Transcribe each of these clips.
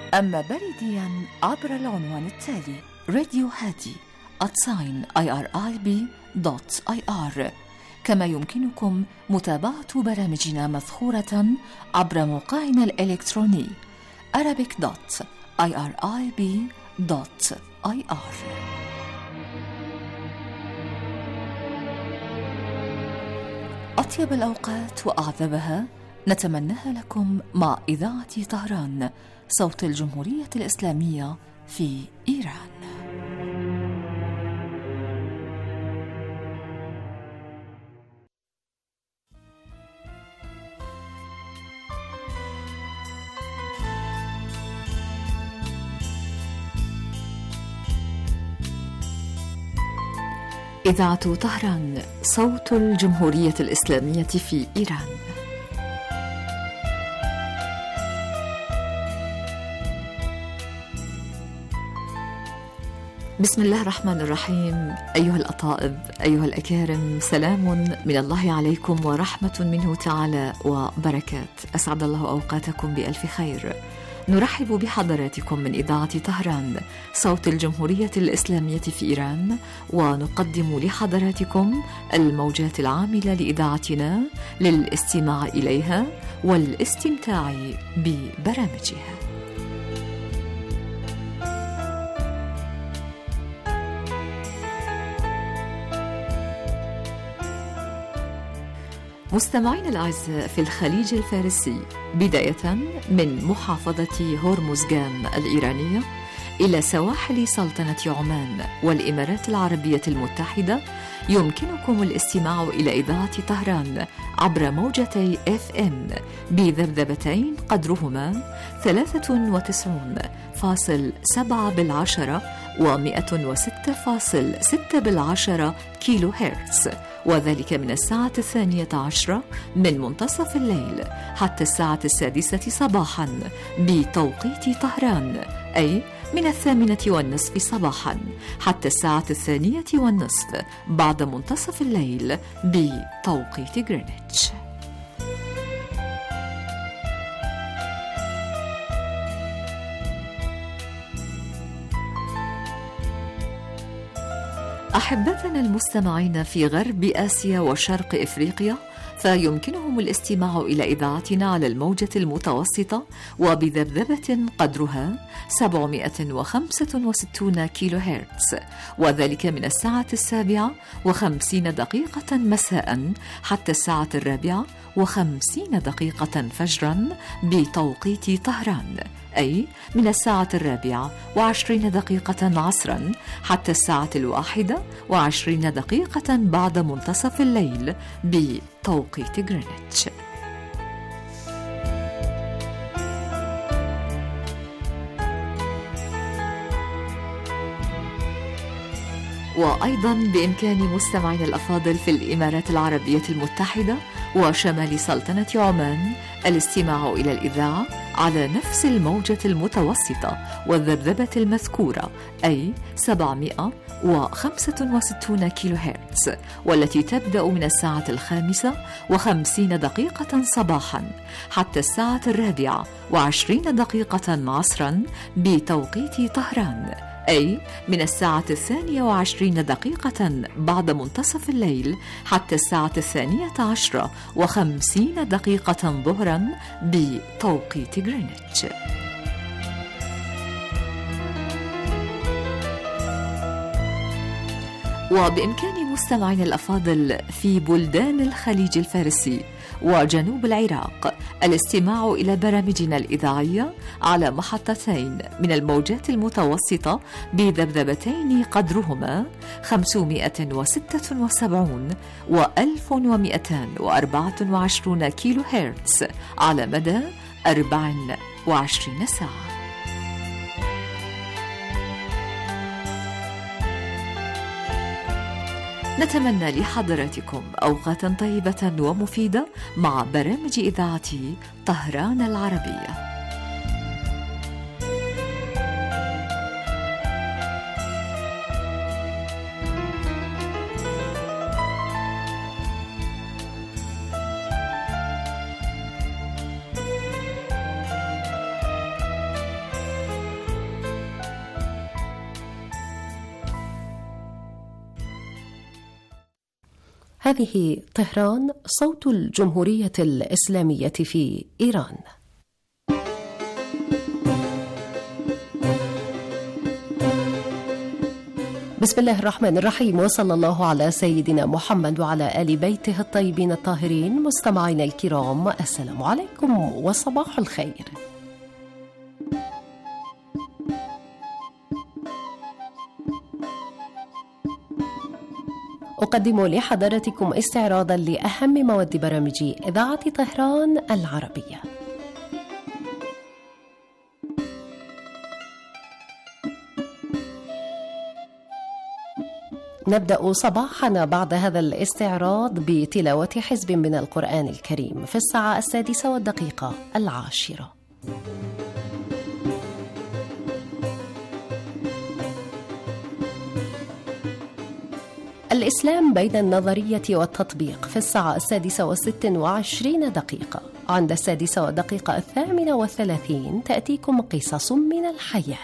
أما بريديا عبر العنوان التالي راديو هادي @irib.ir. كما يمكنكم متابعة برامجنا مثخورة عبر موقعنا الإلكتروني arabic.irib.ir. أطيب الأوقات وأعذبها نتمناها لكم مع إذاعة طهران، صوت الجمهورية الإسلامية في إيران. إذاعة طهران، صوت الجمهورية الإسلامية في إيران. بسم الله الرحمن الرحيم. أيها الأطائب، أيها الأكارم، سلام من الله عليكم ورحمة منه تعالى وبركات. أسعد الله أوقاتكم بألف خير. نرحب بحضراتكم من إذاعة طهران، صوت الجمهورية الإسلامية في إيران، ونقدم لحضراتكم الموجات العاملة لإذاعتنا للاستماع إليها والاستمتاع ببرامجها. مستمعين الأعزاء في الخليج الفارسي، بداية من محافظة هرمزغان الإيرانية إلى سواحل سلطنة عمان والإمارات العربية المتحدة، يمكنكم الاستماع إلى إذاعة طهران عبر موجتي FM بذبذبتين قدرهما 93.7 و106.6 كيلو هرتز، وذلك من الساعة 12 من منتصف الليل حتى الساعة 6 صباحا بتوقيت طهران، أي من 8:30 صباحا حتى الساعة 2:30 بعد منتصف الليل بتوقيت غرينتش. أحبتنا المستمعين في غرب آسيا وشرق إفريقيا، فيمكنهم الاستماع إلى إذاعتنا على الموجة المتوسطة وبذبذبة قدرها 765 كيلو هرتز، وذلك من الساعة 7:50 مساء حتى الساعة 4:50 فجرا بتوقيت طهران، أي من الساعة 4:20 عصرا حتى الساعة 1:20 بعد منتصف الليل بتوقيت غرينتش. وأيضا بإمكان مستمعين الأفاضل في الإمارات العربية المتحدة وشمال سلطنة عمان الاستماع إلى الإذاعة على نفس الموجة المتوسطة والذبذبة المذكورة، أي 765 كيلو هرتز، والتي تبدأ من الساعة 5:50 صباحا حتى الساعة 4:20 عصرا بتوقيت طهران، أي من الساعة 22:20 بعد منتصف الليل حتى الساعة 12:50 ظهرا بتوقيت غرينتش. وبإمكان مستمعين الأفاضل في بلدان الخليج الفارسي وجنوب العراق الاستماع إلى برامجنا الإذاعية على محطتين من الموجات المتوسطة بذبذبتين قدرهما 576 و1224 كيلو هرتز على مدى 24 ساعة. نتمنى لحضراتكم أوقاتا طيبة ومفيدة مع برامج إذاعة طهران العربية. هذه طهران، صوت الجمهورية الإسلامية في إيران. بسم الله الرحمن الرحيم، وصلى الله على سيدنا محمد وعلى آل بيته الطيبين الطاهرين. مستمعينا الكرام، السلام عليكم وصباح الخير. أقدم لحضراتكم استعراضا لأهم مواد برامج إذاعة طهران العربية. نبدأ صباحنا بعد هذا الاستعراض بتلاوة حزب من القرآن الكريم في الساعة 6:10. الإسلام بين النظرية والتطبيق في الساعة 6:26. عند 6:38 تأتيكم قصص من الحياة.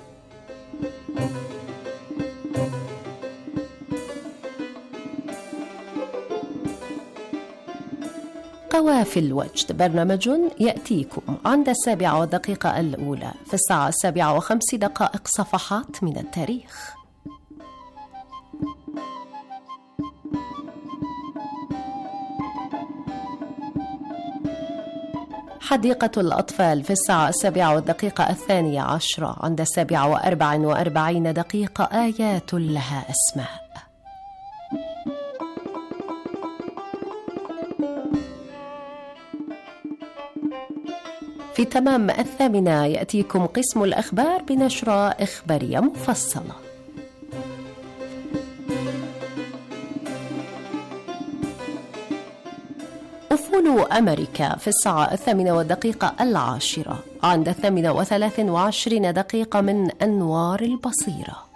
قوافل وجد، برنامج يأتيكم عند 7:01 في الساعة 7:05. صفحات من التاريخ. حديقة الأطفال في الساعة 7:02. عند 7:44. آيات لها أسماء. في تمام 8 يأتيكم قسم الأخبار بنشرة إخبارية مفصلة. أفول أمريكا في الساعة 8:10. عند 8:23 من أنوار البصيرة.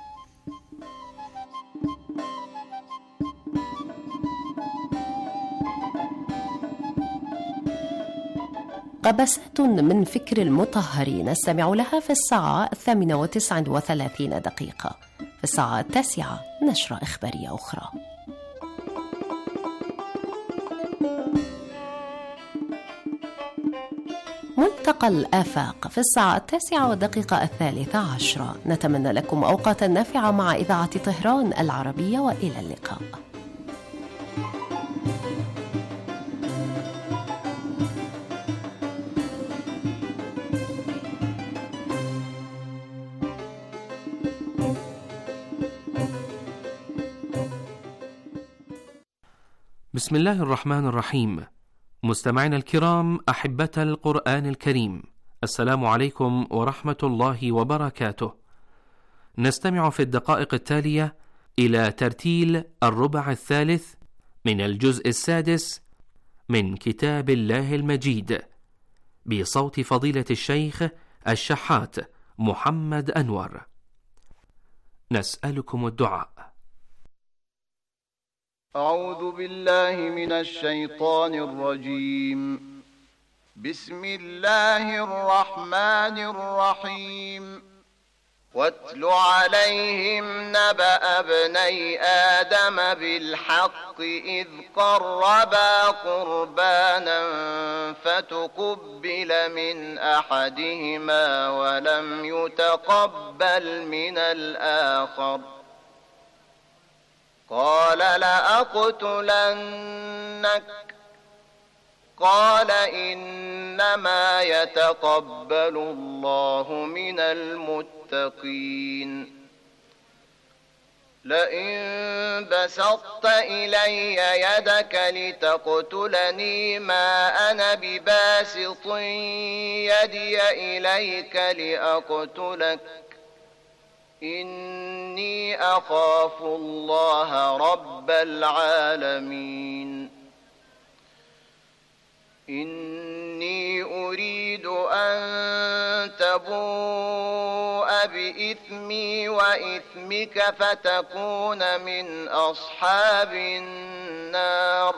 قبسات من فكر المطهرين نستمع لها في الساعة 8:39. في الساعة 9 نشرة إخبارية أخرى. ملتقى الآفاق في الساعة 9:13. نتمنى لكم أوقاتا نافعة مع إذاعة طهران العربية، وإلى اللقاء. بسم الله الرحمن الرحيم. مستمعينا الكرام، أحبة القرآن الكريم، السلام عليكم ورحمة الله وبركاته. نستمع في الدقائق التالية إلى ترتيل الربع الثالث من الجزء السادس من كتاب الله المجيد بصوت فضيلة الشيخ الشحات محمد أنور. نسألكم الدعاء. أعوذ بالله من الشيطان الرجيم. بسم الله الرحمن الرحيم. واتل عليهم نبأ ابني آدم بالحق إذ قربا قربانا فتقبل من أحدهما ولم يتقبل من الآخر قال لأقتلنك قال إنما يتقبل الله من المتقين. لئن بسطت إلي يدك لتقتلني ما أنا بباسط يدي إليك لأقتلك إني أخاف الله رب العالمين. إني أريد أن تبوء بإثمي وإثمك فتكون من أصحاب النار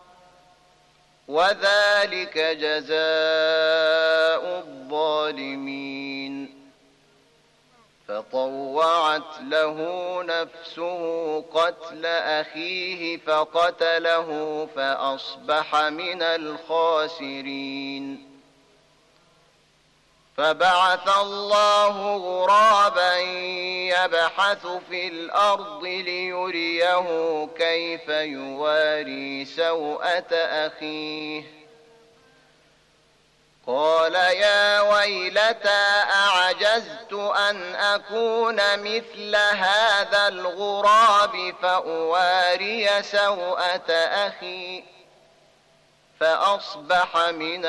وذلك جزاء الظالمين. فطوعت له نفسه قتل أخيه فقتله فأصبح من الخاسرين. فبعث الله غرابا يبحث في الأرض ليريه كيف يواري سوءة أخيه. قال يا ويلتى أعجزت أن أكون مثل هذا الغراب فأواري سوءة أخي، فأصبح من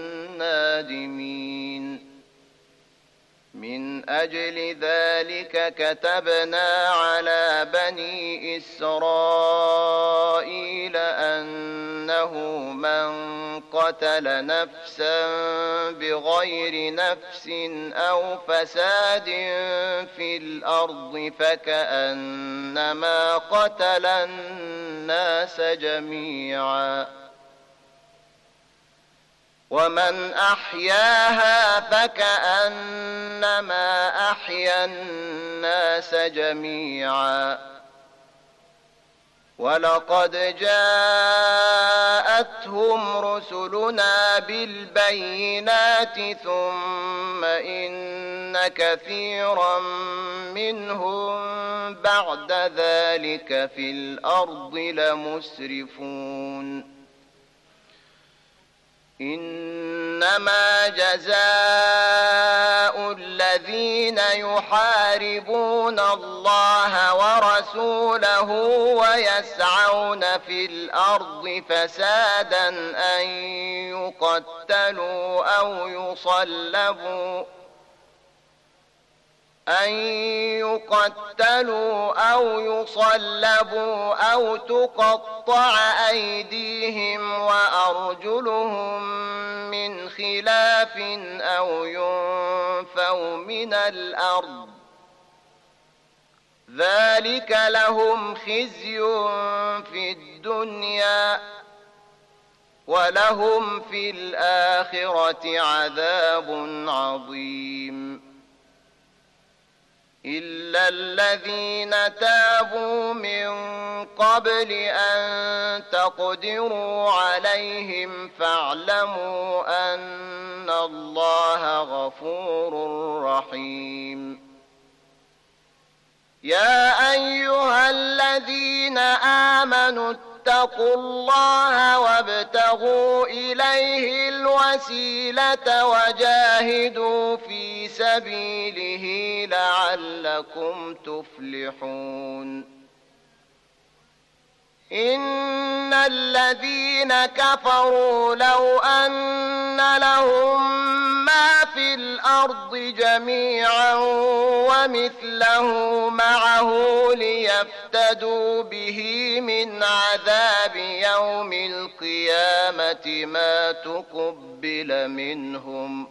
النادمين. من أجل ذلك كتبنا على بني إسرائيل أنه من قتل نفسا بغير نفس أو فساد في الأرض فكأنما قتل الناس جميعا، ومن أحياها فكأنما أحيا الناس جميعا. ولقد جاءتهم رسلنا بالبينات ثم إن كثيرا منهم بعد ذلك في الأرض لمسرفون. إنما جزاء الذين يحاربون الله ورسوله ويسعون في الأرض فسادا أن يقتلوا أو يصلبوا أو تقطع أيديهم وأرجلهم من خلاف أو ينفوا من الأرض، ذلك لهم خزي في الدنيا ولهم في الآخرة عذاب عظيم. إلا الذين تابوا من قبل أن تقدروا عليهم فاعلموا أن الله غفور رحيم. يا أيها الذين آمنوا اتقوا الله وابتغوا إليه الوسيلة وجاهدوا في سبيله لعلكم تفلحون. إن الذين كفروا لو أن لهم ما في الأرض جميعا ومثله معه ليفتدوا به من عذاب يوم القيامة ما تقبل منهم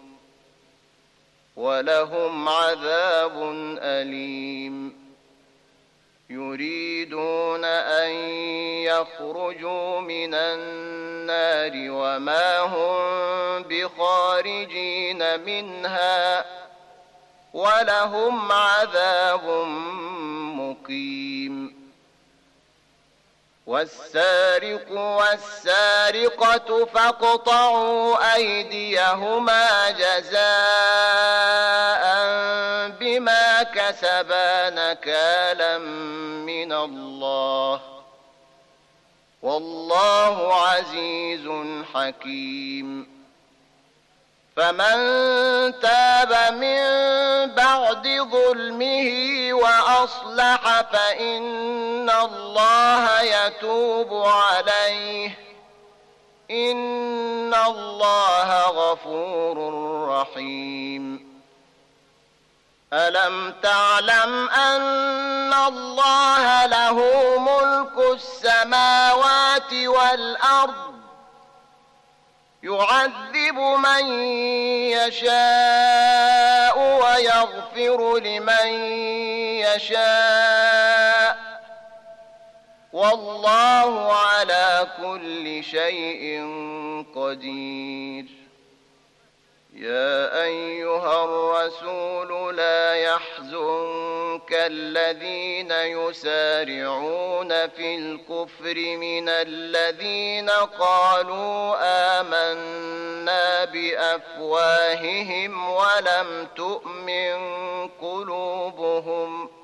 ولهم عذاب أليم. يريدون أن يخرجوا من النار وما هم بخارجين منها ولهم عذاب مقيم. والسارق والسارقة فاقطعوا أيديهما جزاء بما كسبا نكالا من الله والله عزيز حكيم. فمن تاب من بعد ظلمه وأصلح فإن الله يتوب عليه إن الله غفور رحيم. ألم تعلم أن الله له ملك السماوات والأرض يعذب من يشاء ويغفر لمن يشاء والله على كل شيء قدير. يا أيها الرسول لا يحزنك الذين يسارعون في الكفر من الذين قالوا آمنا بأفواههم ولم تؤمن قلوبهم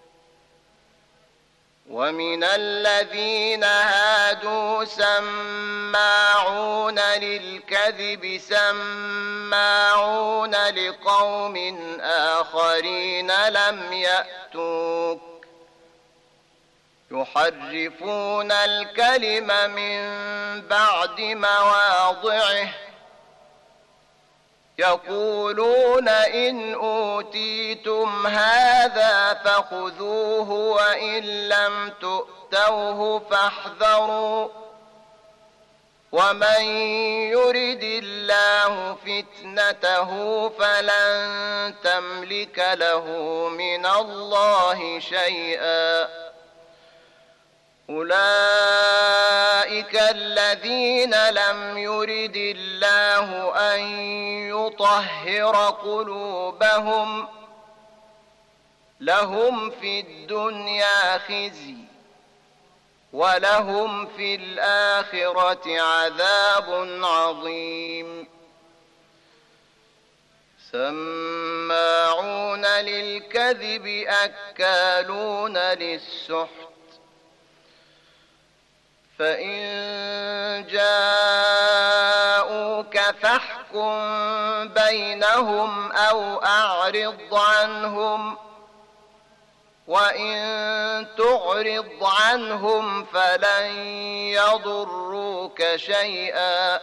ومن الذين هادوا سماعون للكذب سماعون لقوم آخرين لم يأتوك يحرفون الكلم من بعد مواضعه يقولون إن أوتيتم هذا فخذوه وإن لم تؤتوه فاحذروا ومن يرد الله فتنته فلن تملك له من الله شيئا أولئك الذين لم يرد الله أن يطهر قلوبهم لهم في الدنيا خزي ولهم في الآخرة عذاب عظيم سماعون للكذب أكالون للسحت فإن جاءوك فاحكم بينهم أو أعرض عنهم وإن تعرض عنهم فلن يضروك شيئا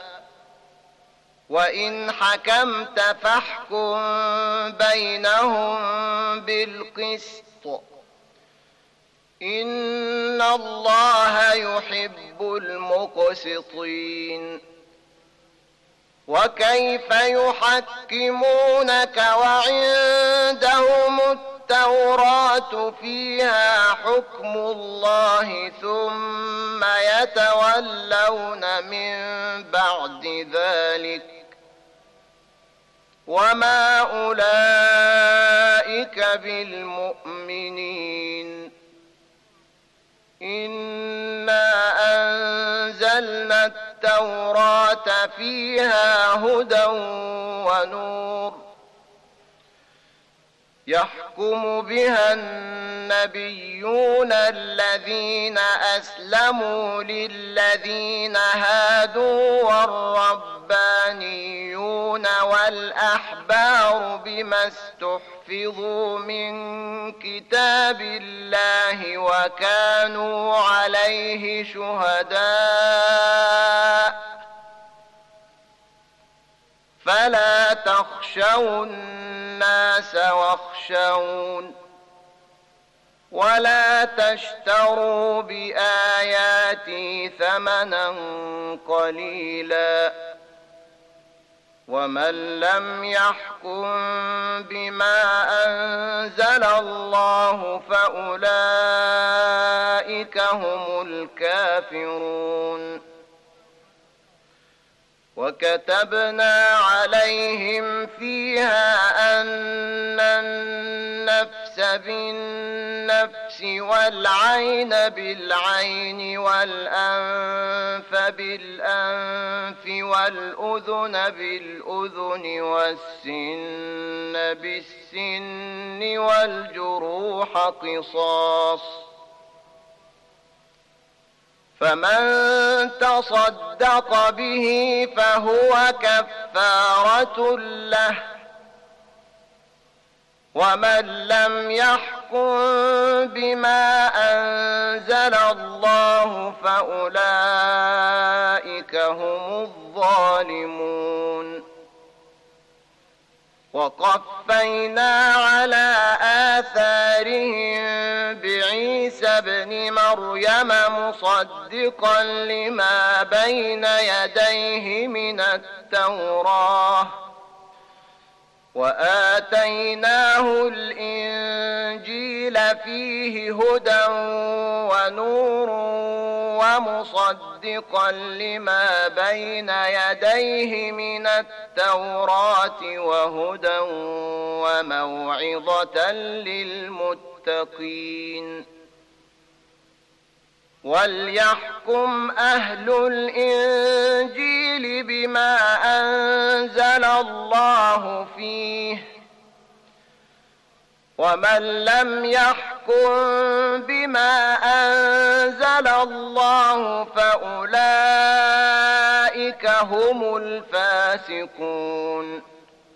وإن حكمت فاحكم بينهم بالقسط إن الله يحب المقسطين وكيف يحكمونك وعندهم التوراة فيها حكم الله ثم يتولون من بعد ذلك وما أولئك بالمؤمنين إنا أنزلنا التوراة فيها هدى ونور يحكم بها النبيون الذين أسلموا للذين هادوا والربانيون والأحبار بما استحفظوا من كتاب الله وكانوا عليه شهداء فلا تخشوا الناس واخشون ولا تشتروا بآياتي ثمنا قليلا ومن لم يحكم بما أنزل الله فأولئك هم الكافرون وكتبنا عليهم فيها أن النفس بالنفس والعين بالعين والأنف بالأنف والأذن بالأذن والسن بالسن والجروح قصاص فمن تصدق به فهو كفارة له ومن لم يحكم بما أنزل الله فأولئك هم الظالمون وقفينا على آثارهم بعيسى ابن مريم مصدقا لما بين يديه من التوراة وآتيناه الإنجيل فيه هدى ونور ومصدقا لما بين يديه من التوراة وهدى وموعظة للمتقين. وليحكم أهل الإنجيل بما أنزل الله فيه، ومن لم يحكم بما أنزل الله فأولئك هم الفاسقون.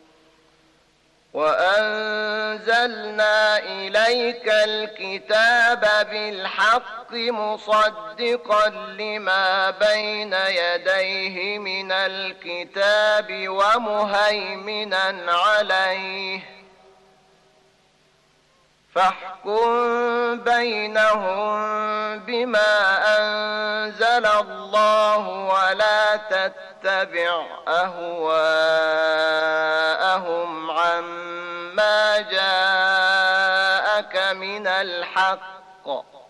وأنزلنا إليك الكتاب بالحق مصدقا لما بين يديه من الكتاب ومهيمنا عليه، فاحكم بينهم بما أنزل الله ولا تتبع أهواءهم عما جاءك من الحق،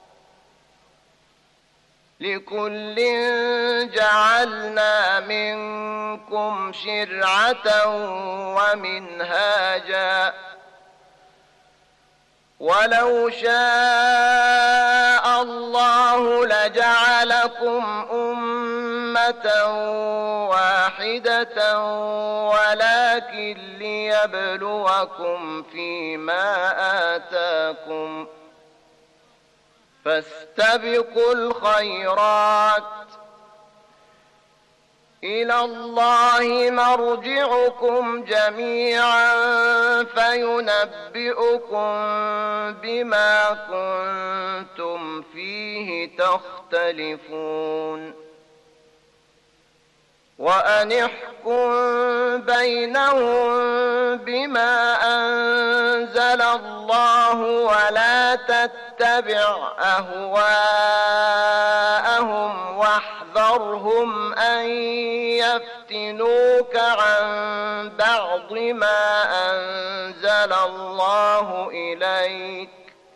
لكل جعلنا منكم شرعة ومنهاجا، ولو شاء الله لجعلكم أمة واحدة ولكن ليبلوكم فيما آتاكم، فاستبقوا الخيرات، إلى الله مرجعكم جميعا فينبئكم بما كنتم فيه تختلفون. وأن احكم بينهم بما أنزل الله ولا تتبع أهواءهم واحذرهم أن يفتنوك عن بعض ما أنزل الله إليك،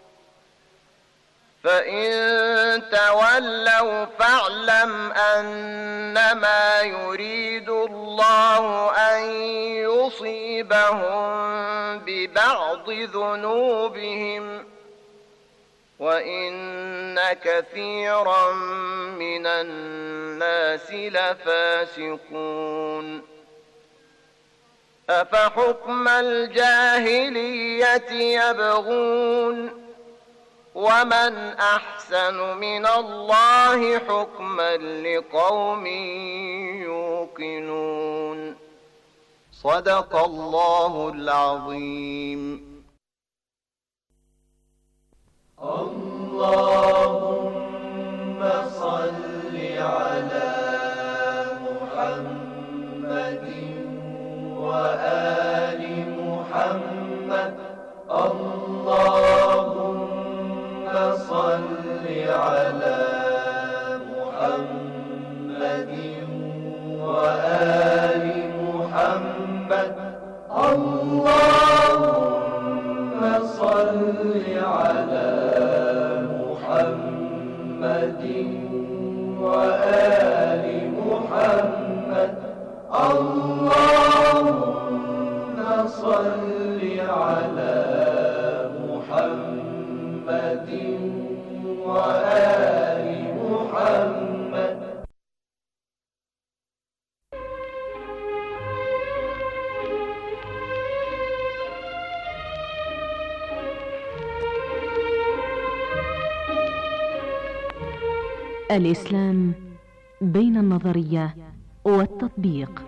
فإن تولوا فاعلم أنما يريد الله أن يصيبهم ببعض ذنوبهم، وإن كثيرا من الناس لفاسقون. أفحكم الجاهلية يبغون، ومن أحسن من الله حكما لقوم يوقنون. صدق الله العظيم. اللهم صل على محمد وآل محمد. اللهم صل على محمد وآل محمد. اللهم صل على محمد وآل محمد. اللهم صل على محمد وآل محمد. الإسلام بين النظرية والتطبيق.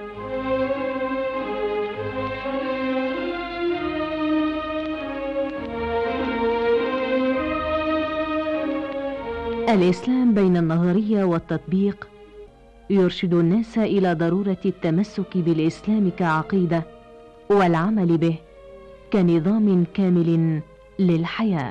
الإسلام بين النظرية والتطبيق يرشد الناس إلى ضرورة التمسك بالإسلام كعقيدة والعمل به كنظام كامل للحياة.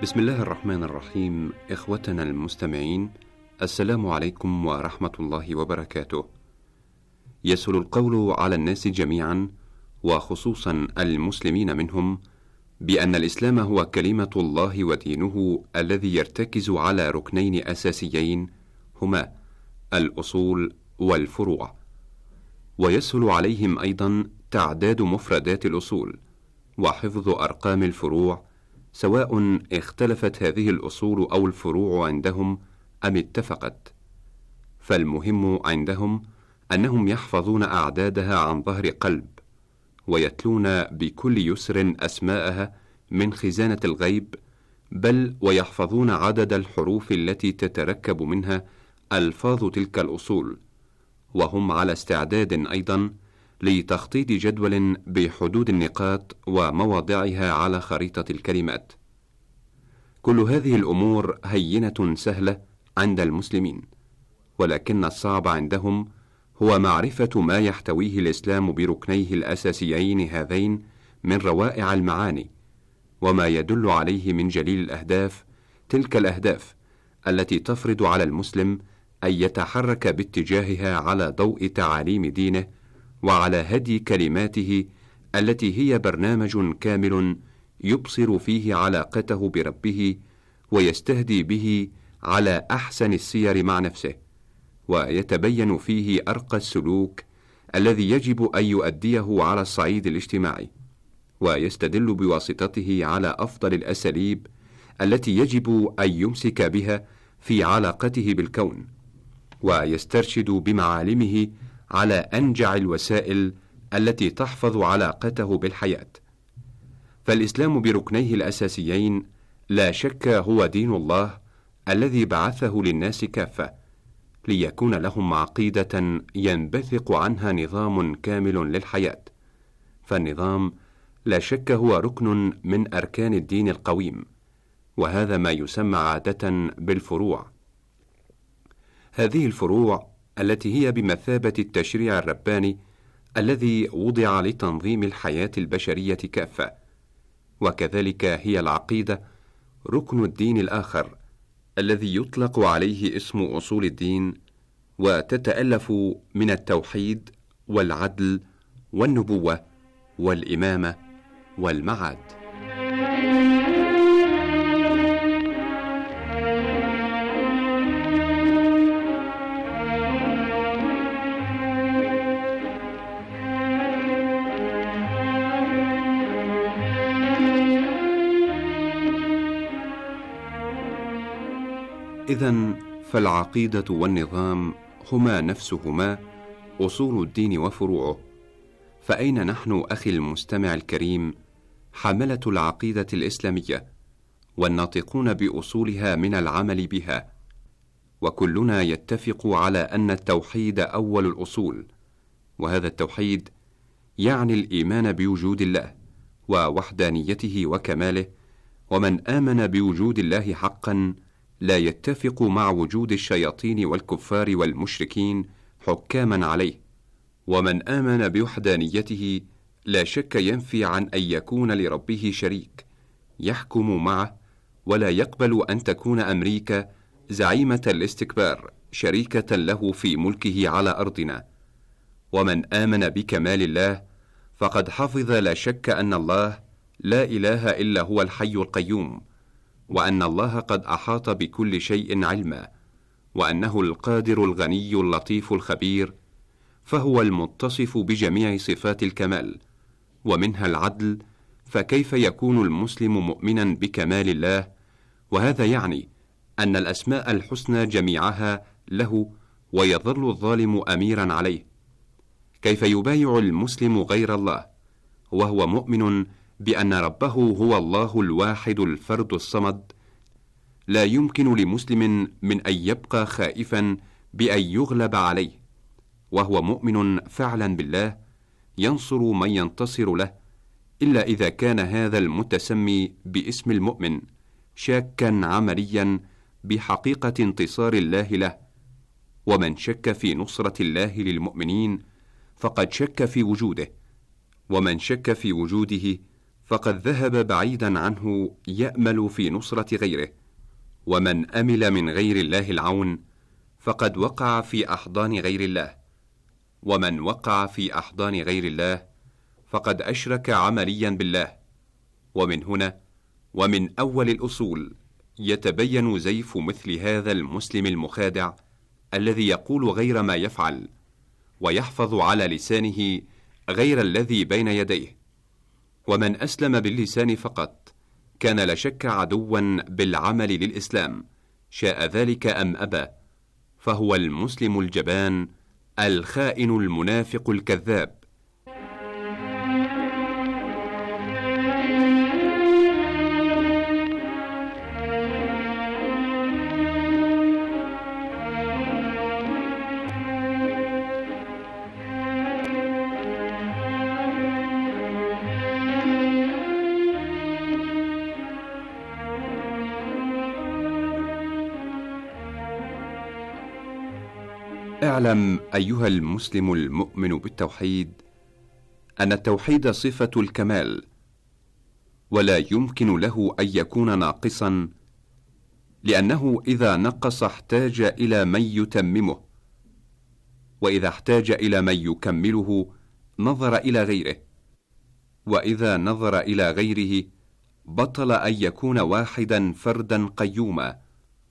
بسم الله الرحمن الرحيم. إخوتنا المستمعين، السلام عليكم ورحمة الله وبركاته. يسهل القول على الناس جميعا وخصوصا المسلمين منهم بأن الإسلام هو كلمة الله ودينه الذي يرتكز على ركنين أساسيين هما الأصول والفروع، ويسهل عليهم أيضا تعداد مفردات الأصول وحفظ أرقام الفروع، سواء اختلفت هذه الأصول أو الفروع عندهم أم اتفقت. فالمهم عندهم أنهم يحفظون أعدادها عن ظهر قلب، ويتلون بكل يسر أسماءها من خزانة الغيب، بل ويحفظون عدد الحروف التي تتركب منها ألفاظ تلك الأصول، وهم على استعداد أيضا لتخطيط جدول بحدود النقاط ومواضعها على خريطة الكلمات. كل هذه الأمور هينة سهلة عند المسلمين، ولكن الصعب عندهم هو معرفة ما يحتويه الإسلام بركنيه الأساسيين هذين من روائع المعاني، وما يدل عليه من جليل الأهداف، تلك الأهداف التي تفرض على المسلم أن يتحرك باتجاهها على ضوء تعاليم دينه وعلى هدي كلماته التي هي برنامج كامل يبصر فيه علاقته بربه ويستهدي به على أحسن السير مع نفسه، ويتبين فيه أرقى السلوك الذي يجب أن يؤديه على الصعيد الاجتماعي، ويستدل بواسطته على أفضل الأساليب التي يجب أن يمسك بها في علاقته بالكون، ويسترشد بمعالمه على أنجع الوسائل التي تحفظ علاقته بالحياة. فالإسلام بركنيه الأساسيين لا شك هو دين الله الذي بعثه للناس كافة، ليكون لهم عقيدة ينبثق عنها نظام كامل للحياة. فالنظام لا شك هو ركن من أركان الدين القويم، وهذا ما يسمى عادة بالفروع. هذه الفروع التي هي بمثابة التشريع الرباني الذي وضع لتنظيم الحياة البشرية كافة، وكذلك هي العقيدة ركن الدين الآخر الذي يطلق عليه اسم أصول الدين، وتتألف من التوحيد والعدل والنبوة والإمامة والمعاد. إذن فالعقيدة والنظام هما نفسهما أصول الدين وفروعه. فأين نحن أخي المستمع الكريم حملة العقيدة الإسلامية والناطقون بأصولها من العمل بها؟ وكلنا يتفق على أن التوحيد أول الأصول، وهذا التوحيد يعني الإيمان بوجود الله ووحدانيته وكماله، ومن آمن بوجود الله حقا لا يتفق مع وجود الشياطين والكفار والمشركين حكاما عليه، ومن آمن بوحدانيته لا شك ينفي عن أن يكون لربه شريك يحكم معه، ولا يقبل أن تكون أمريكا زعيمة الاستكبار شريكة له في ملكه على أرضنا. ومن آمن بكمال الله فقد حفظ لا شك أن الله لا إله إلا هو الحي القيوم، وأن الله قد أحاط بكل شيء علما، وأنه القادر الغني اللطيف الخبير، فهو المتصف بجميع صفات الكمال ومنها العدل. فكيف يكون المسلم مؤمنا بكمال الله وهذا يعني أن الأسماء الحسنى جميعها له ويظل الظالم أميرا عليه؟ كيف يبايع المسلم غير الله وهو مؤمن بأن ربه هو الله الواحد الفرد الصمد؟ لا يمكن لمسلم من أن يبقى خائفا بأن يغلب عليه، وهو مؤمن فعلا بالله ينصر من ينتصر له، إلا إذا كان هذا المتسمي باسم المؤمن شاكا عمليا بحقيقة انتصار الله له. ومن شك في نصرة الله للمؤمنين فقد شك في وجوده، ومن شك في وجوده فقد ذهب بعيدا عنه يأمل في نصرة غيره، ومن أمل من غير الله العون فقد وقع في أحضان غير الله، ومن وقع في أحضان غير الله فقد أشرك عمليا بالله. ومن هنا ومن أول الأصول يتبين زيف مثل هذا المسلم المخادع الذي يقول غير ما يفعل، ويحفظ على لسانه غير الذي بين يديه. ومن أسلم باللسان فقط كان لا شك عدوا بالعمل للإسلام، شاء ذلك أم أبى، فهو المسلم الجبان الخائن المنافق الكذاب. اعلم أيها المسلم المؤمن بالتوحيد أن التوحيد صفة الكمال، ولا يمكن له أن يكون ناقصا، لأنه إذا نقص احتاج إلى من يتممه، وإذا احتاج إلى من يكمله نظر إلى غيره، وإذا نظر إلى غيره بطل أن يكون واحدا فردا قيوما،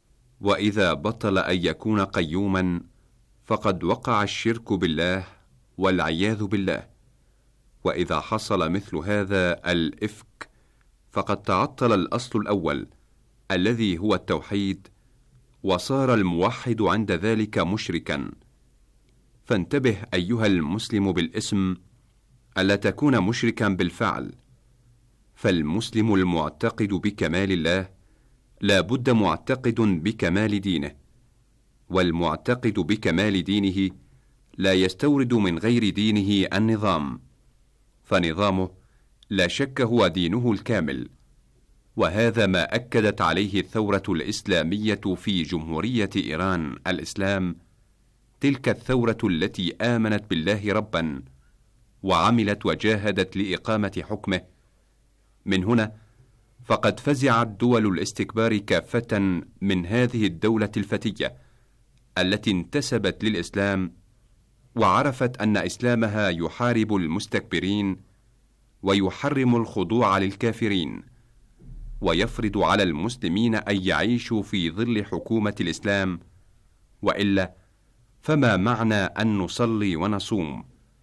وإذا بطل أن يكون قيوما فقد وقع الشرك بالله والعياذ بالله. وإذا حصل مثل هذا الإفك فقد تعطل الأصل الأول الذي هو التوحيد، وصار الموحد عند ذلك مشركا. فانتبه أيها المسلم بالاسم ألا تكون مشركا بالفعل، فالمسلم المعتقد بكمال الله لا بد معتقد بكمال دينه، والمعتقد بكمال دينه لا يستورد من غير دينه النظام، فنظامه لا شك هو دينه الكامل. وهذا ما أكدت عليه الثورة الإسلامية في جمهورية إيران الإسلام، تلك الثورة التي آمنت بالله ربا وعملت وجاهدت لإقامة حكمه. من هنا فقد فزعت دول الاستكبار كافة من هذه الدولة الفتية التي انتسبت للإسلام، وعرفت أن إسلامها يحارب المستكبرين ويحرم الخضوع للكافرين، ويفرض على المسلمين أن يعيشوا في ظل حكومة الإسلام، وإلا فما معنى أن نصلي ونصوم؟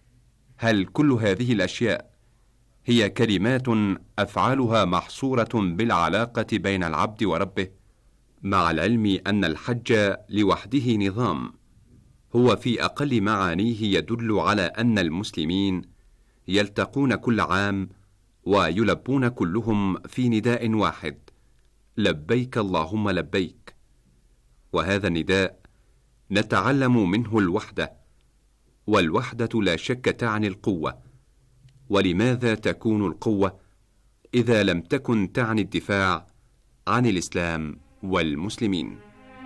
هل كل هذه الأشياء هي كلمات أفعالها محصورة بالعلاقة بين العبد وربه؟ مع العلم أن الحج لوحده نظام هو في أقل معانيه يدل على أن المسلمين يلتقون كل عام ويلبون كلهم في نداء واحد: لبيك اللهم لبيك. وهذا النداء نتعلم منه الوحدة، والوحدة لا شك تعني القوة. ولماذا تكون القوة إذا لم تكن تعني الدفاع عن الإسلام والمسلمين؟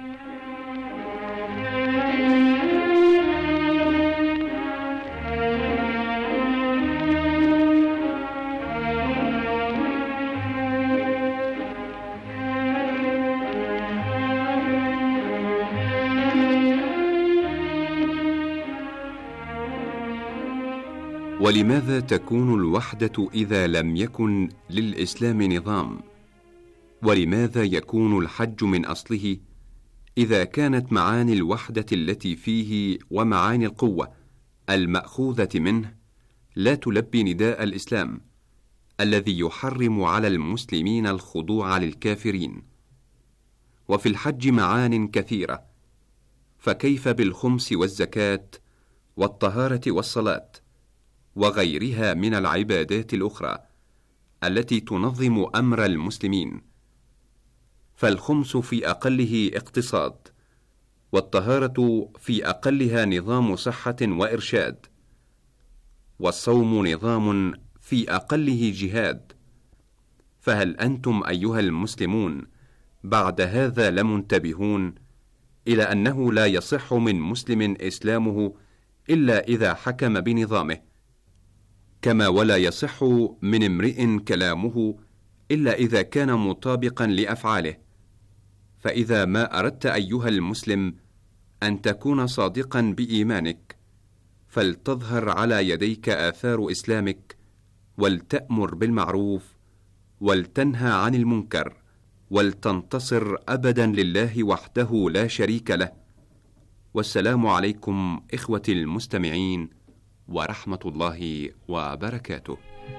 ولماذا تكون الوحدة إذا لم يكن للإسلام نظام؟ ولماذا يكون الحج من أصله إذا كانت معاني الوحدة التي فيه ومعاني القوة المأخوذة منه لا تلبي نداء الإسلام الذي يحرم على المسلمين الخضوع للكافرين؟ وفي الحج معان كثيرة، فكيف بالخمس والزكاة والطهارة والصلاة وغيرها من العبادات الأخرى التي تنظم أمر المسلمين؟ فالخمس في أقله اقتصاد، والطهارة في أقلها نظام صحة وإرشاد، والصوم نظام في أقله جهاد. فهل أنتم أيها المسلمون بعد هذا لمنتبهون إلى أنه لا يصح من مسلم إسلامه إلا إذا حكم بنظامه؟ كما ولا يصح من امرئ كلامه إلا إذا كان مطابقا لأفعاله. فإذا ما أردت أيها المسلم أن تكون صادقا بإيمانك، فلتظهر على يديك آثار إسلامك، ولتأمر بالمعروف، ولتنهى عن المنكر، ولتنتصر أبدا لله وحده لا شريك له. والسلام عليكم إخوتي المستمعين ورحمة الله وبركاته.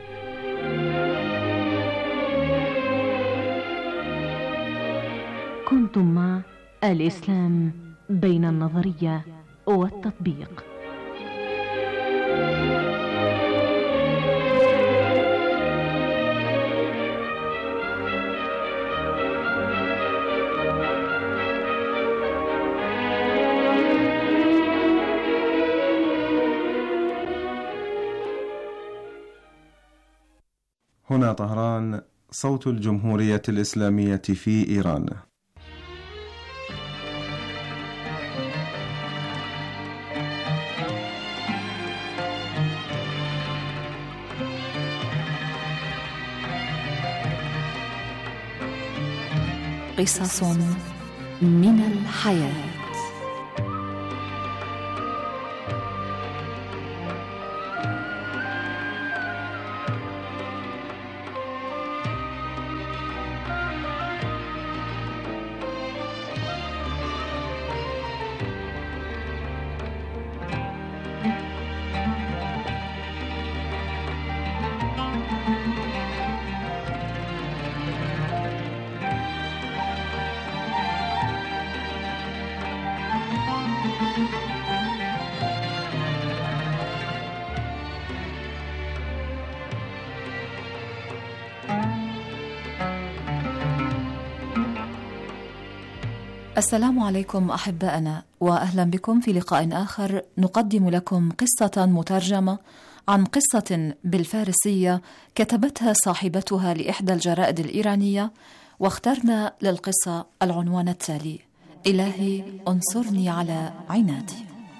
كنتم مع الإسلام بين النظرية والتطبيق. هنا طهران، صوت الجمهورية الإسلامية في إيران. قصص من الحياة. السلام عليكم أحبائنا، وأهلا بكم في لقاء آخر نقدم لكم قصة مترجمة عن قصة بالفارسية كتبتها صاحبتها لإحدى الجرائد الإيرانية، واخترنا للقصة العنوان التالي: إلهي انصرني على عنادي.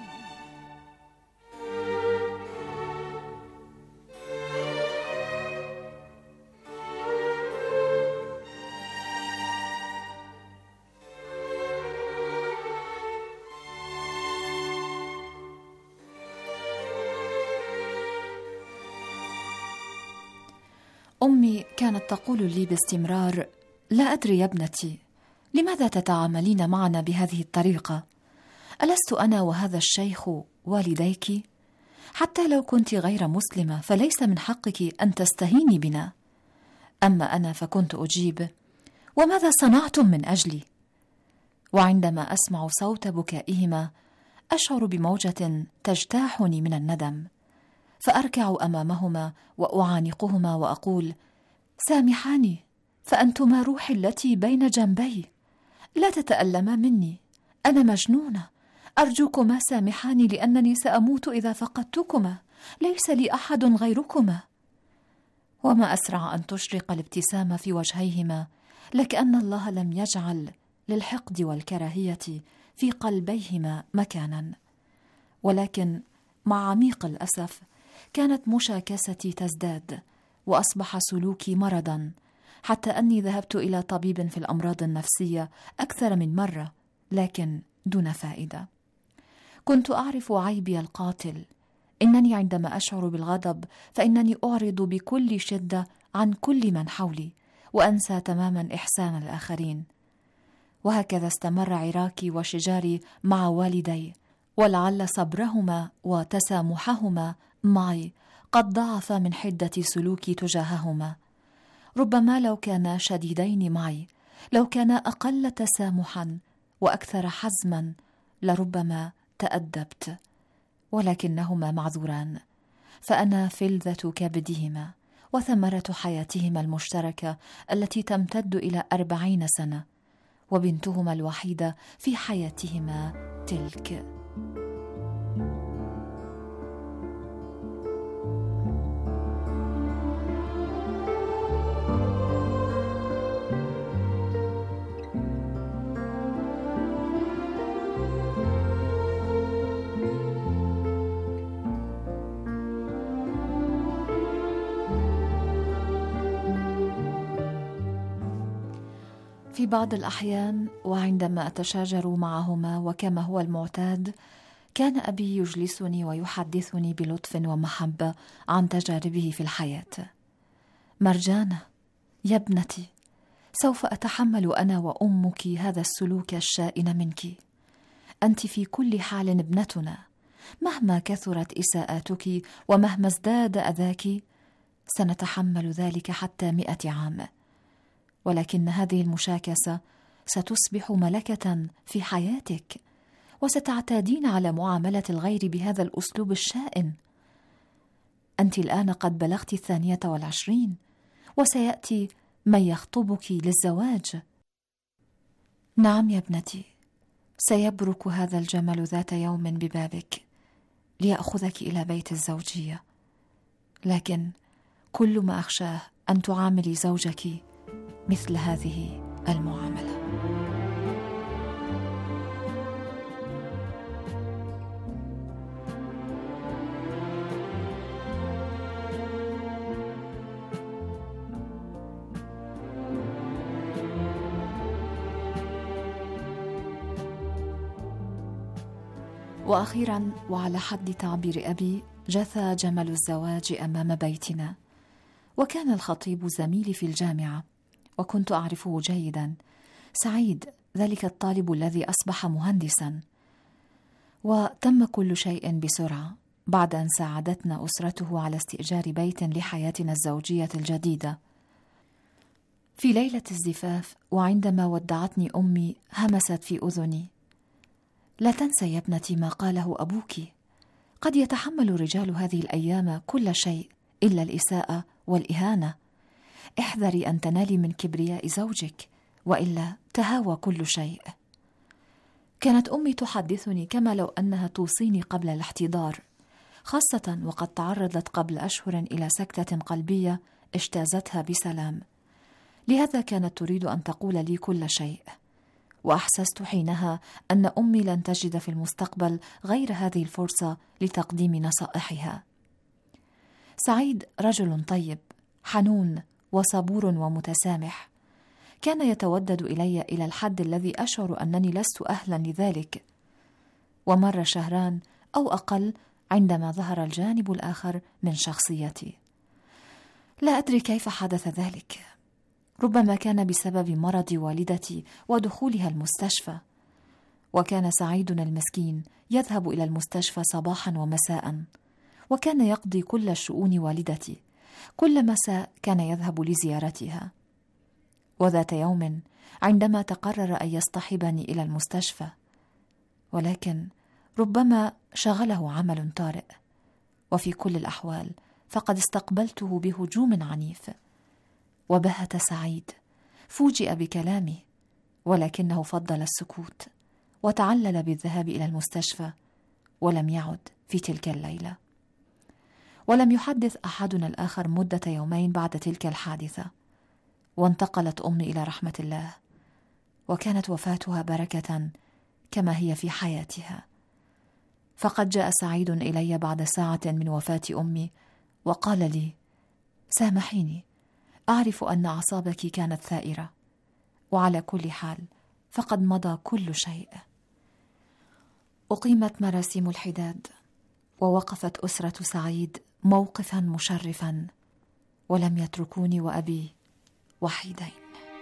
أمي كانت تقول لي باستمرار: لا أدري يا ابنتي، لماذا تتعاملين معنا بهذه الطريقة؟ ألست أنا وهذا الشيخ والديك؟ حتى لو كنت غير مسلمة فليس من حقك أن تستهيني بنا. أما أنا فكنت أجيب: وماذا صنعتم من أجلي؟ وعندما أسمع صوت بكائهما أشعر بموجة تجتاحني من الندم، فأركع أمامهما وأعانقهما وأقول: سامحاني، فأنتما روحي التي بين جنبي، لا تتألما مني، أنا مجنونة، أرجوكما سامحاني لأنني سأموت إذا فقدتكما، ليس لي أحد غيركما. وما أسرع أن تشرق الابتسامة في وجهيهما، لكأن الله لم يجعل للحقد والكراهية في قلبيهما مكانا. ولكن مع عميق الأسف كانت مشاكستي تزداد، وأصبح سلوكي مرضا، حتى أني ذهبت إلى طبيب في الأمراض النفسية أكثر من مرة، لكن دون فائدة. كنت أعرف عيبي القاتل، إنني عندما أشعر بالغضب فإنني أعرض بكل شدة عن كل من حولي، وأنسى تماما إحسان الآخرين. وهكذا استمر عراكي وشجاري مع والدي، ولعل صبرهما وتسامحهما معي قد ضعف من حدة سلوكي تجاههما. ربما لو كانا شديدين معي، لو كانا أقل تسامحا وأكثر حزما، لربما تأدبت، ولكنهما معذوران، فأنا فلذة كبدهما وثمرة حياتهما المشتركة التي تمتد إلى 40 سنة، وبنتهما الوحيدة في حياتهما تلك. في بعض الأحيان وعندما أتشاجر معهما وكما هو المعتاد، كان أبي يجلسني ويحدثني بلطف ومحبة عن تجاربه في الحياة. مرجانة يا ابنتي، سوف أتحمل أنا وأمك هذا السلوك الشائن منك. أنت في كل حال ابنتنا، مهما كثرت إساءاتك ومهما ازداد أذاك سنتحمل ذلك حتى 100 عام، ولكن هذه المشاكسة ستصبح ملكة في حياتك، وستعتادين على معاملة الغير بهذا الأسلوب الشائن. أنت الآن قد بلغت 22 وسيأتي من يخطبك للزواج. نعم يا ابنتي، سيبرك هذا الجمل ذات يوم ببابك ليأخذك إلى بيت الزوجية، لكن كل ما أخشاه أن تعاملي زوجك مثل هذه المعاملة. وأخيرا وعلى حد تعبير أبي، جثى جمل الزواج أمام بيتنا، وكان الخطيب زميلي في الجامعة وكنت أعرفه جيدا، سعيد، ذلك الطالب الذي أصبح مهندسا. وتم كل شيء بسرعة بعد أن ساعدتنا أسرته على استئجار بيت لحياتنا الزوجية الجديدة. في ليلة الزفاف وعندما ودعتني أمي همست في أذني: لا تنسي يا ابنتي ما قاله أبوك، قد يتحمل الرجال هذه الأيام كل شيء إلا الإساءة والإهانة. احذري أن تنالي من كبرياء زوجك، وإلا تهاوى كل شيء. كانت أمي تحدثني كما لو أنها توصيني قبل الاحتضار، خاصة وقد تعرضت قبل أشهر إلى سكتة قلبية اجتازتها بسلام، لهذا كانت تريد أن تقول لي كل شيء. وأحسست حينها أن أمي لن تجد في المستقبل غير هذه الفرصة لتقديم نصائحها. سعيد رجل طيب حنون وصبور ومتسامح، كان يتودد إلي إلى الحد الذي أشعر أنني لست أهلا لذلك. ومر شهران أو أقل عندما ظهر الجانب الآخر من شخصيتي. لا أدري كيف حدث ذلك، ربما كان بسبب مرض والدتي ودخولها المستشفى. وكان سعيد المسكين يذهب إلى المستشفى صباحا ومساء، وكان يقضي كل شؤون والدتي، كل مساء كان يذهب لزيارتها. وذات يوم عندما تقرر أن يصطحبني إلى المستشفى، ولكن ربما شغله عمل طارئ، وفي كل الأحوال فقد استقبلته بهجوم عنيف. وبهت سعيد، فوجئ بكلامي، ولكنه فضل السكوت وتعلل بالذهاب إلى المستشفى، ولم يعد في تلك الليلة. ولم يحدث أحدنا الآخر مدة يومين بعد تلك الحادثة، وانتقلت أمي إلى رحمة الله، وكانت وفاتها بركة كما هي في حياتها. فقد جاء سعيد إلي بعد ساعة من وفاة أمي وقال لي: سامحيني، أعرف أن أعصابك كانت ثائرة، وعلى كل حال فقد مضى كل شيء. أقيمت مراسيم الحداد، ووقفت أسرة سعيد موقفا مشرفا، ولم يتركوني وأبي وحيدين.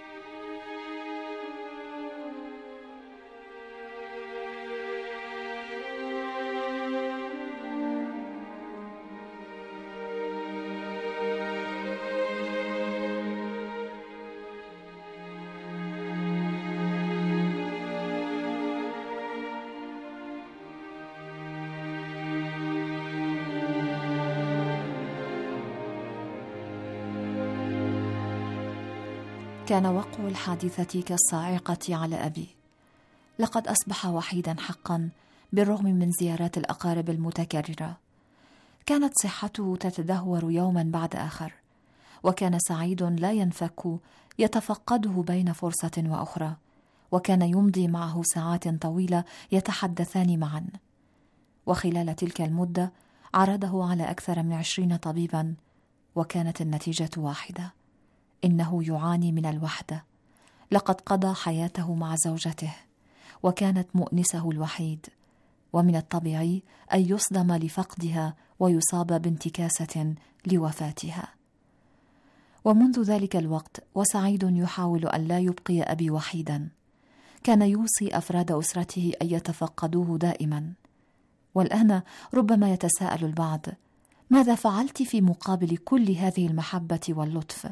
كان وقع الحادثة كالصاعقة على أبي، لقد أصبح وحيدا حقا بالرغم من زيارات الأقارب المتكررة. كانت صحته تتدهور يوما بعد آخر، وكان سعيد لا ينفك يتفقده بين فرصة وأخرى، وكان يمضي معه ساعات طويلة يتحدثان معا. وخلال تلك المدة عرضه على أكثر من 20 طبيبا، وكانت النتيجة واحدة: إنه يعاني من الوحدة، لقد قضى حياته مع زوجته وكانت مؤنسه الوحيد، ومن الطبيعي أن يصدم لفقدها ويصاب بانتكاسة لوفاتها. ومنذ ذلك الوقت وسعيد يحاول أن لا يبقي أبي وحيدا. كان يوصي أفراد أسرته أن يتفقدوه دائما. والآن ربما يتساءل البعض: ماذا فعلت في مقابل كل هذه المحبة واللطف؟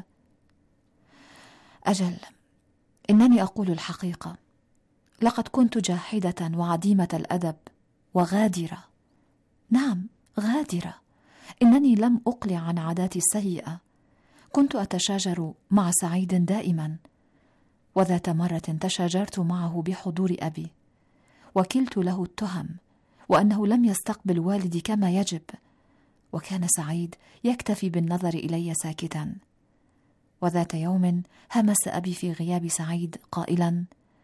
أجل، إنني أقول الحقيقة، لقد كنت جاحدة وعديمة الأدب وغادرة. نعم، غادرة. إنني لم أقلع عن عاداتي السيئة. كنت أتشاجر مع سعيد دائما، وذات مرة تشاجرت معه بحضور أبي، وكلت له التهم وأنه لم يستقبل والدي كما يجب، وكان سعيد يكتفي بالنظر إلي ساكتا. وذات يوم همس أبي في غياب سعيد قائلا: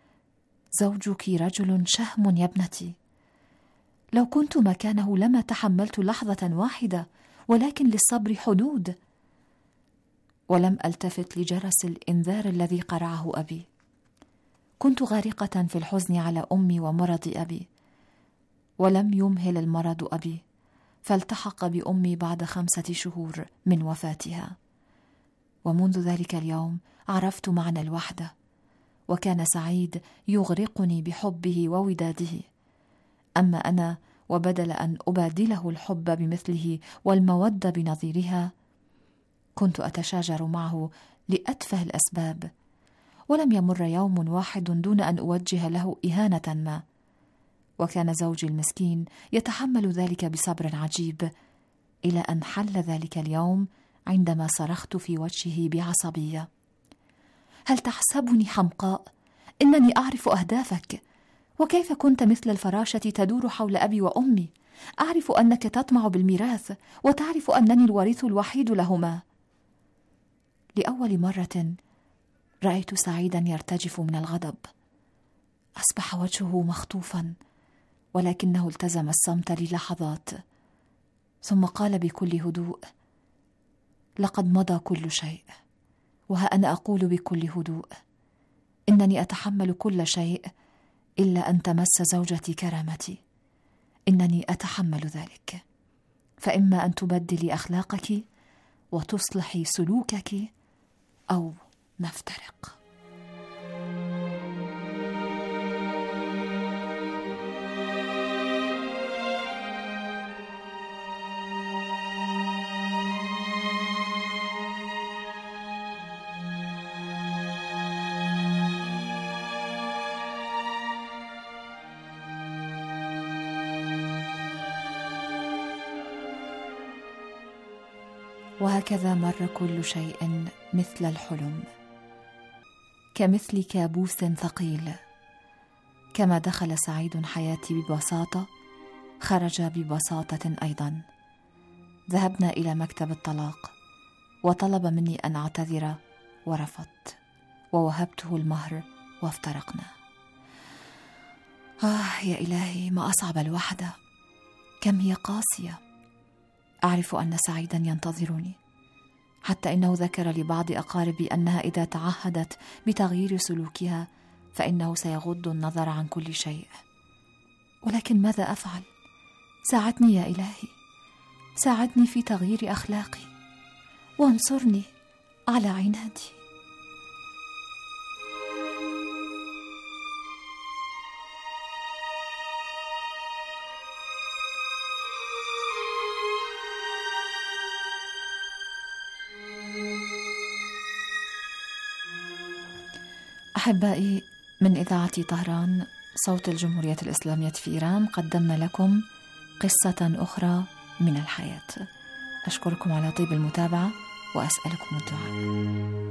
زوجك رجل شهم يا ابنتي. لو كنت مكانه لما تحملت لحظة واحدة، ولكن للصبر حدود. ولم ألتفت لجرس الإنذار الذي قرعه أبي. كنت غارقة في الحزن على أمي ومرض أبي، ولم يمهل المرض أبي، فالتحق بأمي بعد 5 شهور من وفاتها. ومنذ ذلك اليوم عرفت معنى الوحدة، وكان سعيد يغرقني بحبه ووداده. أما أنا، وبدل أن أبادله الحب بمثله والمودة بنظيرها، كنت أتشاجر معه لأتفه الأسباب، ولم يمر يوم واحد دون أن أوجه له إهانة ما. وكان زوجي المسكين يتحمل ذلك بصبر عجيب، إلى أن حل ذلك اليوم عندما صرخت في وجهه بعصبية: هل تحسبني حمقاء؟ إنني أعرف أهدافك، وكيف كنت مثل الفراشة تدور حول أبي وأمي. أعرف أنك تطمع بالميراث، وتعرف أنني الوريث الوحيد لهما. لأول مرة رأيت سعيدا يرتجف من الغضب. أصبح وجهه مخطوفا، ولكنه التزم الصمت للحظات، ثم قال بكل هدوء: لقد مضى كل شيء، وها أنا أقول بكل هدوء: إنني أتحمل كل شيء إلا أن تمس زوجتي كرامتي. إنني أتحمل ذلك، فإما أن تبدلي أخلاقك وتصلحي سلوكك، أو نفترق. وهكذا مر كل شيء مثل الحلم، كمثل كابوس ثقيل. كما دخل سعيد حياتي ببساطة، خرج ببساطة أيضا. ذهبنا إلى مكتب الطلاق، وطلب مني أن أعتذر ورفضت، ووهبته المهر وافترقنا. يا إلهي، ما أصعب الوحدة، كم هي قاسية. أعرف أن سعيدا ينتظرني، حتى إنه ذكر لبعض أقاربي أنها إذا تعهدت بتغيير سلوكها فإنه سيغض النظر عن كل شيء. ولكن ماذا أفعل؟ ساعدني يا إلهي، ساعدني في تغيير أخلاقي، وانصرني على عنادي. أحبائي، من إذاعة طهران صوت الجمهورية الإسلامية في إيران، قدمنا لكم قصة أخرى من الحياة. أشكركم على طيب المتابعة وأسألكم الدعاء.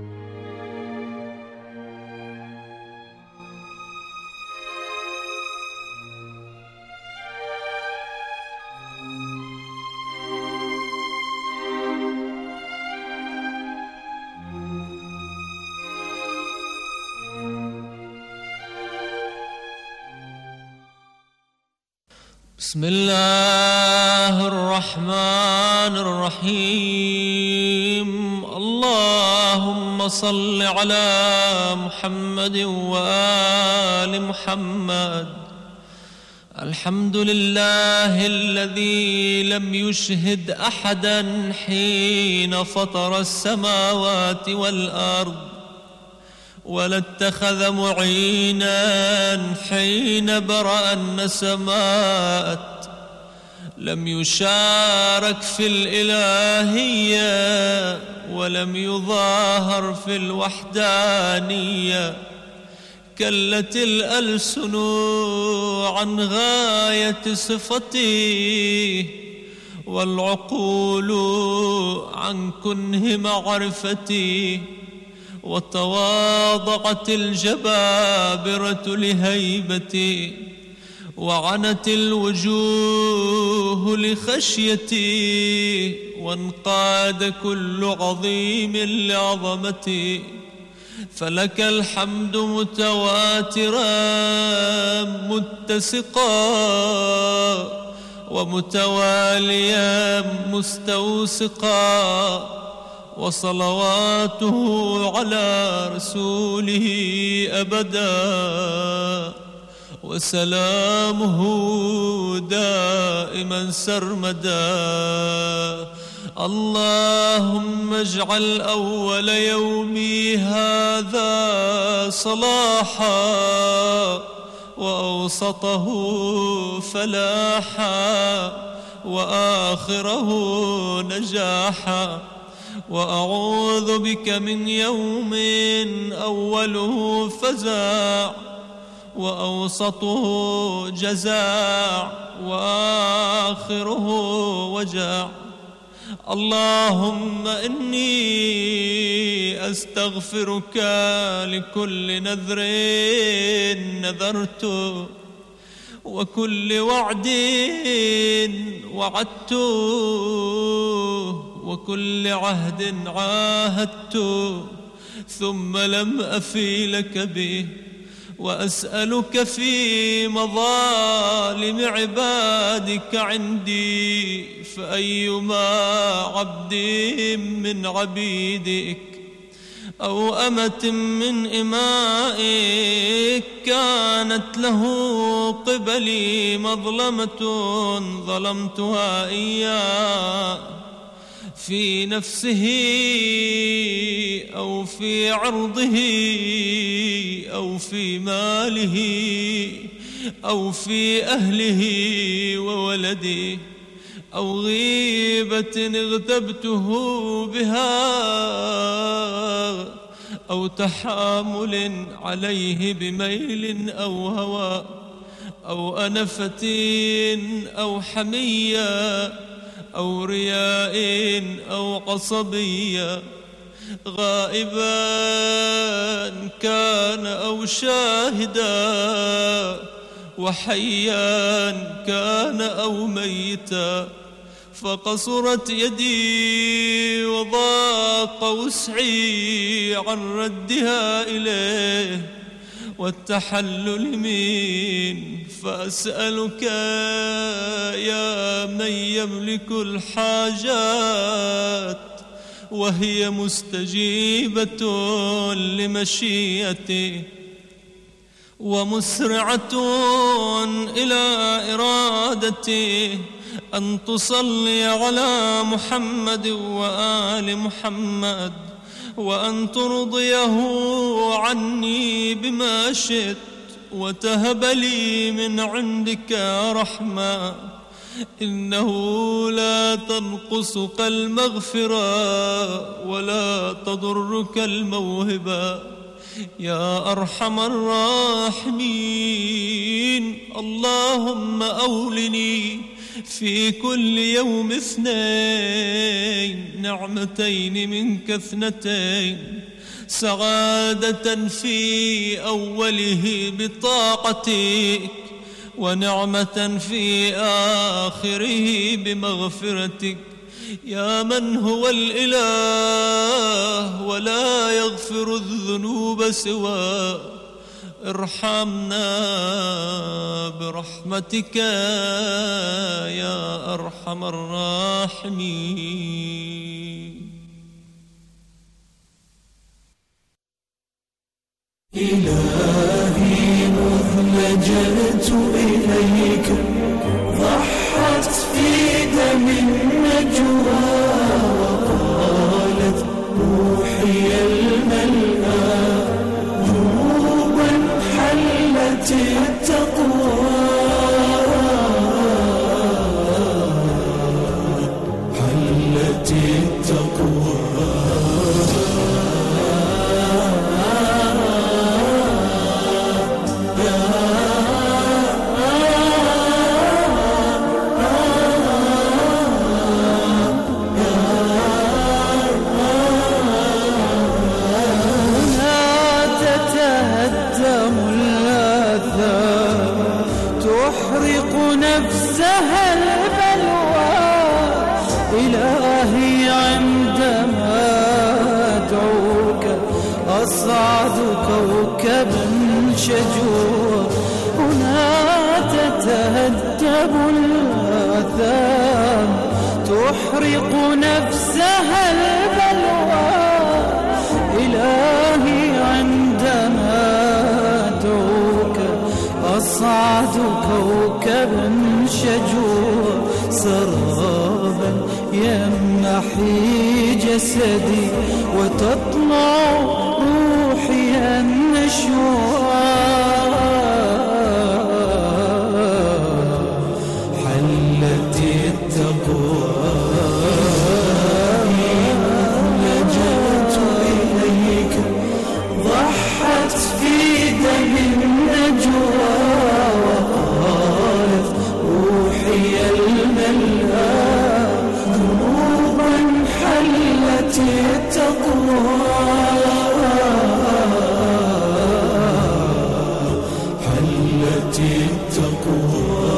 بسم الله الرحمن الرحيم. اللهم اللهم صل على محمد وآل محمد. الحمد لله الذي لم يشهد أحدا حين فطر السماوات والأرض، ولا اتخذ معينا حين برأ النسمات، لم يشارك في الإلهية ولم يظاهر في الوحدانية. كلت الألسن عن غاية صفته، والعقول عن كنه معرفتي، وتواضعت الجبابرة لهيبتي، وعنت الوجوه لخشيتي، وانقاد كل عظيم لعظمتي. فلك الحمد متواترا متسقا، ومتواليا مستوسقا، وصلواته على رسوله أبدا، وسلامه دائما سرمدا. اللهم اجعل أول يومي هذا صلاحا، وأوسطه فلاحا، وآخره نجاحا. وأعوذ بك من يوم أوله فزاع، وأوسطه جزاع، وآخره وجاع. اللهم إني أستغفرك لكل نذر نذرته، وكل وعد وعدته، وكل عهد عاهدته ثم لم أفي لك به. وأسألك في مظالم عبادك عندي، فأيما عبد من عبيدك أو أمة من إمائك كانت له قبلي مظلمة ظلمتها إياه، في نفسه أو في عرضه أو في ماله أو في أهله وولده، أو غيبة اغتبته بها، أو تحامل عليه بميل أو هوى، أو أنفة أو حمية، أو رياء أو عصبية، غائبا كان أو شاهدا، وحيا كان أو ميتا. فقصرت يدي وضاق وسعي عن ردها إليه والتحلل من. فأسألك يا من يملك الحاجات وهي مستجيبة لمشيئته، ومسرعة إلى إرادته، أن تصلي على محمد وآل محمد، وأن ترضيه عني بما شئت، وتهب لي من عندك رحمة، إنه لا تنقصك المغفرة ولا تضرك الموهبة يا أرحم الراحمين. اللهم أولني في كل يوم 2 نعمتين منك 2، سعادة في أوله بطاعتك، ونعمة في آخره بمغفرتك، يا من هو الإله ولا يغفر الذنوب سواه. ارحمنا برحمتك يا أرحم الراحمين. إلهي مذ لجأت إليك ضحت في دم النجوى وقالت روحي الملأى ذنوبا حلت التقوى حلت التقوى نفسها البلوى إلهي عندما أدعوك أصعد كوكبا شجوا هنا تتهدم الآثام تحرق نفسها البلوى إلهي عندما أدعوك أصعد كوكبا شجوا سرابا يمحي جسدي وتطلع روحي النشوى حلت التقوى لجأت إليك ضحت في دم النجوى وقالت روحي الملأى ذنوبا حلت التقوى حلت التقوى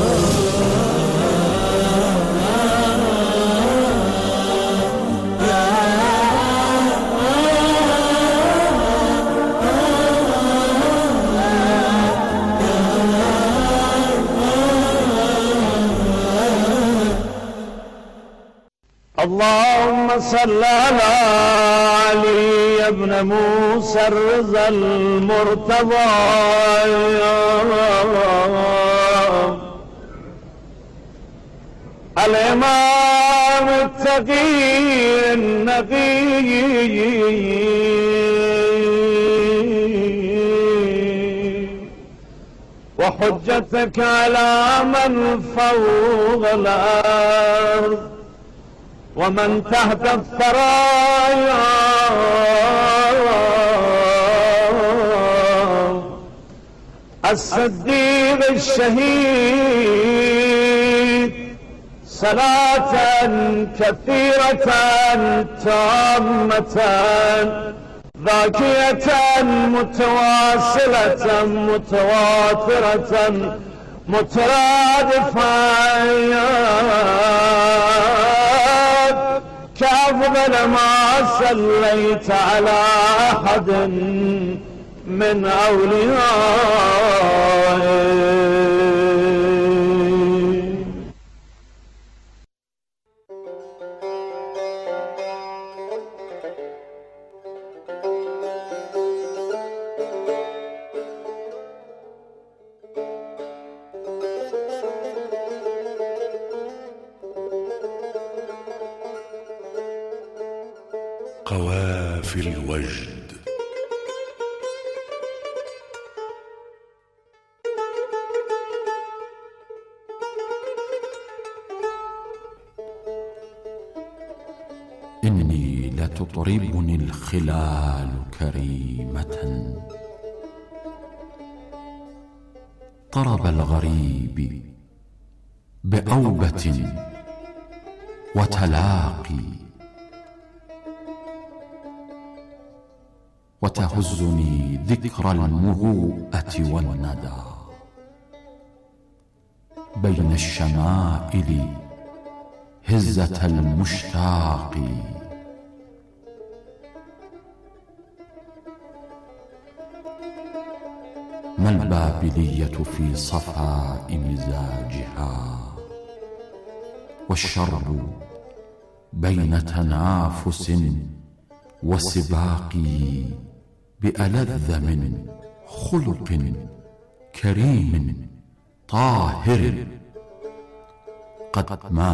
اللهم صل على علي ابن موسى الرضا المرتضى الإمام التقي النقي وحجتك على من فوق الأرض ومن تحت الثرايا الصديق الشهيد صلاة كثيرة تامة ذاكية متواصلة متواترة مترادفة كأفضل ما صليت على أحد من أوليائي. قوافي الوجد. إني لتطربني الخلال كريمة طرب الغريب بأوبة وتلاقي، وتهزني ذكرى المروءة والندى بين الشمائل هزة المشتاق. ما البابلية في صفاء مزاجها، والشرب بين تنافس وسباق بألذ من خلق كريم طاهر. قد مات